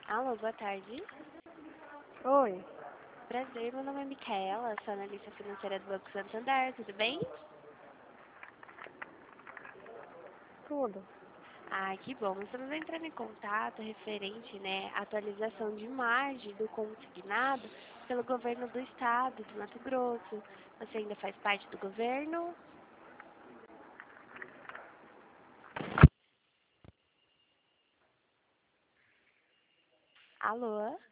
Alô, boa tarde. Oi, Prazer, meu nome é Micaela, sou analista financeira do Banco Santander, tudo bem? tudo. Ah, que bom. Estamos entrando em contato referente, à atualização de margem do consignado pelo governo do estado de Mato Grosso. Você ainda faz parte do governo? Alô?